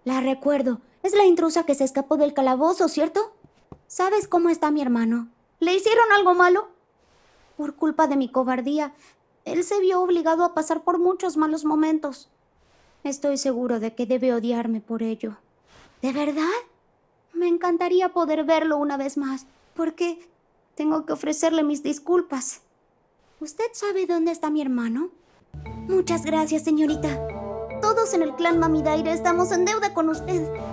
La recuerdo. Es la intrusa que se escapó del calabozo, ¿cierto? ¿Sabes cómo está mi hermano? ¿Le hicieron algo malo? Por culpa de mi cobardía, él se vio obligado a pasar por muchos malos momentos. Estoy seguro de que debe odiarme por ello. ¿De verdad? Me encantaría poder verlo una vez más, porque tengo que ofrecerle mis disculpas. ¿Usted sabe dónde está mi hermano? Muchas gracias, señorita. Todos en el clan Mamidaire estamos en deuda con usted.